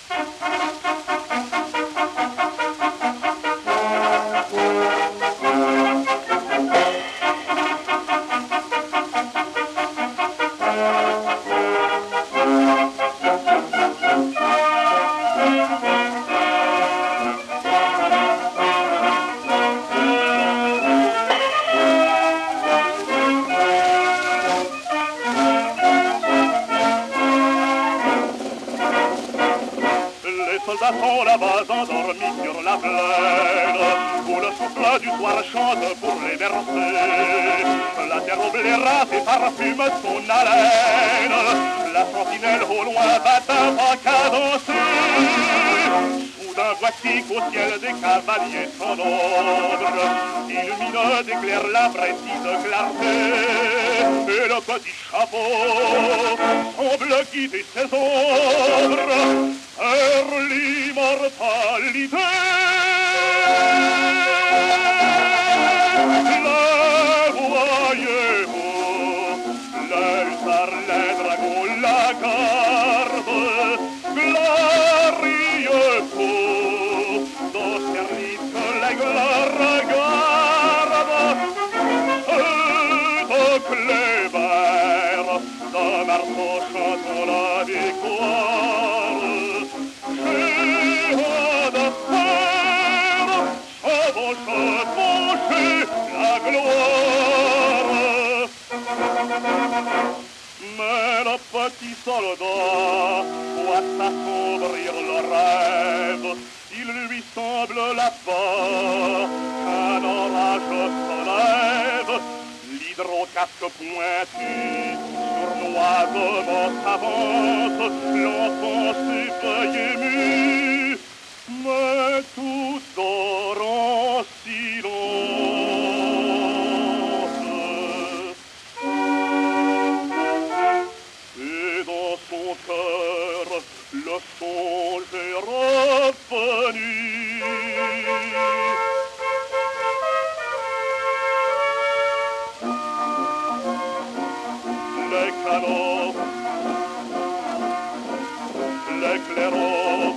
Les soldats sont là-bas endormis sur la plaine, où le souffle du soir chante pour les bercer. La terre au blé rase et parfume son haleine, la sentinelle au loin bat un pas cadencé. Soudain voici qu'au ciel des cavaliers sans ombre illumine d'éclairs la précise clarté, et le petit chapeau semble guider ses ombres vers l'immortalité. La voyez-vous, les hussards, les dragons, la garde, glorieux coup, dans service que l'aigle regarde, de Clébert, de marteau chantant la victoire. La gloire. Mais le petit soldat voit s'assombrir le rêve. Il lui semble là-bas qu'un orage se lève. L'hydrocasque pointu sournoisement s'avance. L'enfant s'éveille ému, mais tout dort en silence. Et dans son cœur, le songe est revenu. Les canons, les clairons,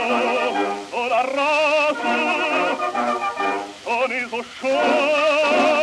la race, sonnez au chant.